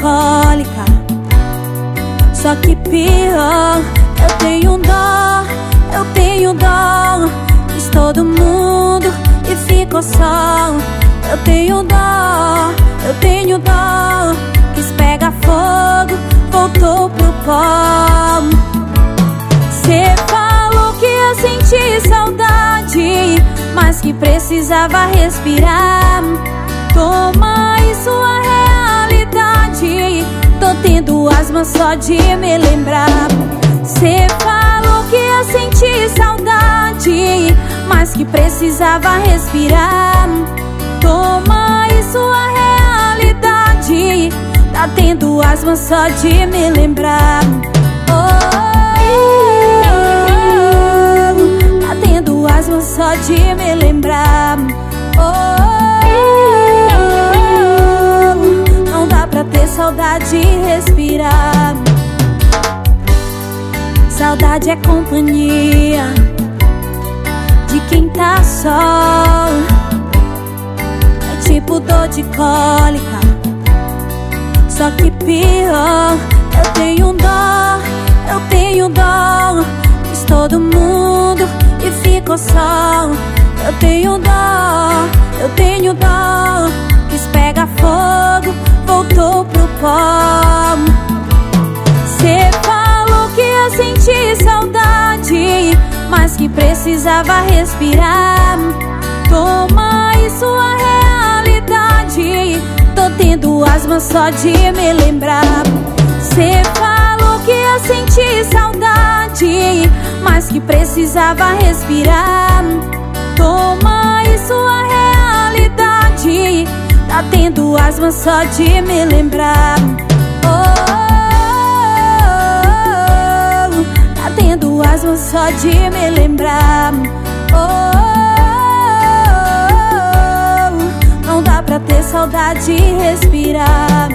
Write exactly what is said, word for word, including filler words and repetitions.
cólica. Só que pior, eu tenho dó, eu tenho dó. Quis todo mundo e ficou só. Eu tenho dó, eu tenho dó. Quis pegar fogo, voltou pro pó. Cê falou que ia sentir saudade, mas que precisava respirar. Toma isso, a realidade. Tô tendo asma só de me lembrar. Cê falou que ia sentir saudade, mas que precisava respirar. Toma isso, a realidade. Tá tendo asma só de me lembrar. Oh, oh, oh. Tá tendo asma só de me lembrar. Oh, oh, oh. Não dá pra ter saudade e respirar. Saudade é companhia de quem tá só. É tipo dor de cólica, só que pior. Eu tenho dó, eu tenho dó. Quis todo mundo e ficou só. Eu tenho dó, eu tenho dó. Quis pegar fogo, voltou pro pó. Cê falou que ia sentir saudade, mas que precisava respirar. Toma isso, a realidade. Tô tendo asma só de me lembrar. Cê falou que ia sentir saudade, mas que precisava respirar. Toma isso, a realidade. Tá tendo asma só de me lembrar. Oh, oh, oh. Tá tendo asma só de me lembrar. Oh, oh, oh. Não dá pra ter saudade e respirar.